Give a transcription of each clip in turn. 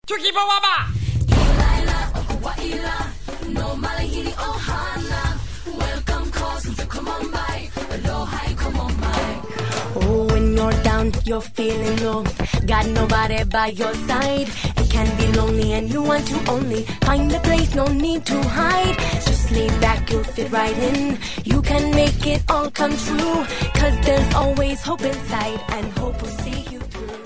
Oh, when you're down, you're feeling low. Got nobody by your side. It can be lonely and you want to only find a place, no need to hide. Just lay back, you'll fit right in. You can make it all come true. 'Cause there's always hope inside, and hope will see you through.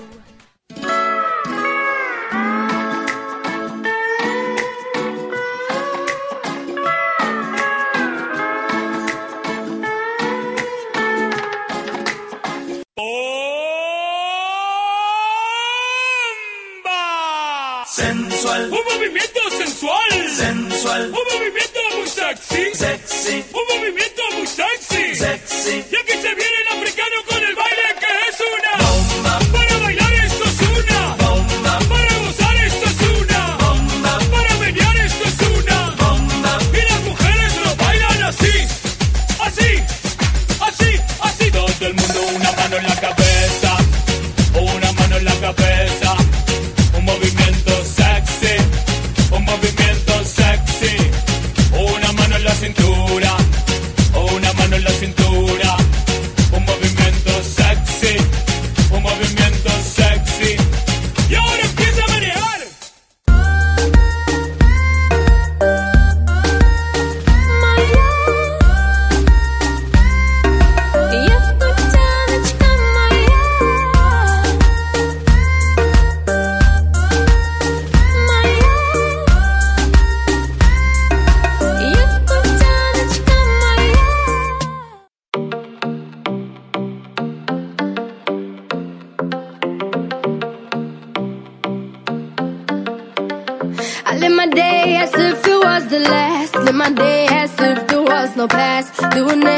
Sensual, un movimiento sensual, sensual, un movimiento muy sexy, sexy, un movimiento muy sexy, sexy. Y aquí se viene el africano con el baile que es una bomba. Para bailar esto es una bomba. Para gozar esto es una bomba. Para menear esto es una bomba. Y las mujeres lo bailan así, así, así, así. Todo el mundo una mano en la cabeza, una mano en la cabeza. Un movimiento sexy, un movimiento sexy. Una mano en la cintura, una mano en la cintura. Un movimiento sexy, un movimiento sexy. Y ahora empieza a manejar. I live my day as if it was the last. Live my day as if there was no past. Doing